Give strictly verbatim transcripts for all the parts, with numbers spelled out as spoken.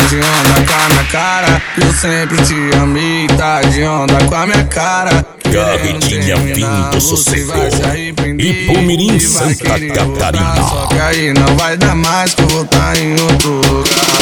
de onda com a minha cara. Eu sempre te amei, tá de onda com a minha cara. Carretinha vindo sossego. Ipumirim, Santa Catarina. Só que aí não vai dar mais que eu vou tá em outro lugar.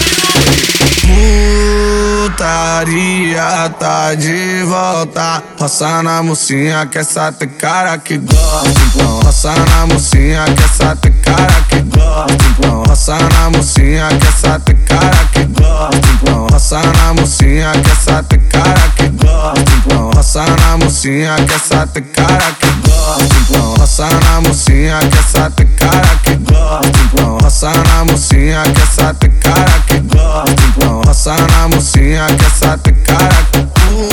Putaria tá de volta. Roça na mocinha que essa tem cara que gosta. Então roça na mocinha que essa tem cara que gosta. Então roça na mocinha que essa tem cara que gosta. Então roça na mocinha que essa tem cara que gosta. Então roça na mocinha que essa tem cara que gosta. Então roça na mocinha que essa tem cara que gosta. Então roça na mocinha que essa tem cara que gosta. Então roça na mocinha que essa tem cara que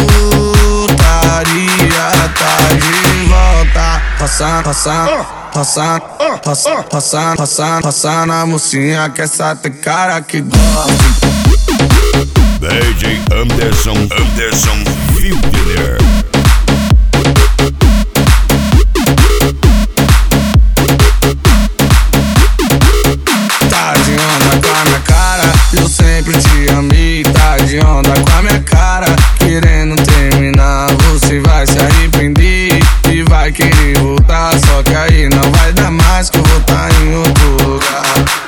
putaria tá de volta. Roça, roça, roça, roça, roça, roça, roça na mocinha que essa tem cara que gosta. D J Anderson, Anderson Wilder. Tá de onda com a minha cara, eu sempre te amei. Tá de onda com a minha cara, querendo terminar, você vai se arrepender e vai querer voltar. Só que aí não vai dar mais que eu vou tá em outro lugar.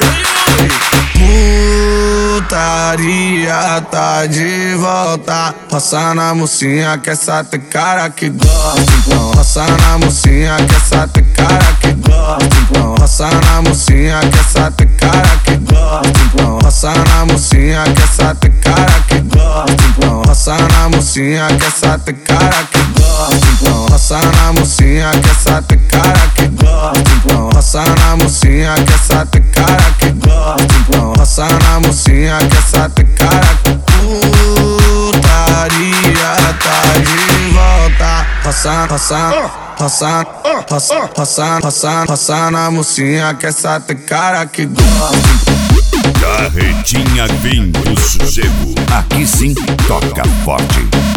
Putaria tá de volta. Roça na mocinha que essa tem cara que gosta. Então roça na mocinha que essa tem cara que gosta. Então roça na mocinha que essa tem cara que gosta. Então roça na mocinha que essa tem cara que gosta. Então roça na mocinha que essa tem cara que gosta. Então roça na mocinha que essa tem cara que gosta. Então roça na mocinha que essa tem cara que gosta. Então roça na mocinha que essa tem cara que putaria tá de volta. Roça, roça, roça, roça, roça, roça, roça na mocinha que essa tem cara que gosta. Carretinha vindo sossego. Aqui sim toca forte.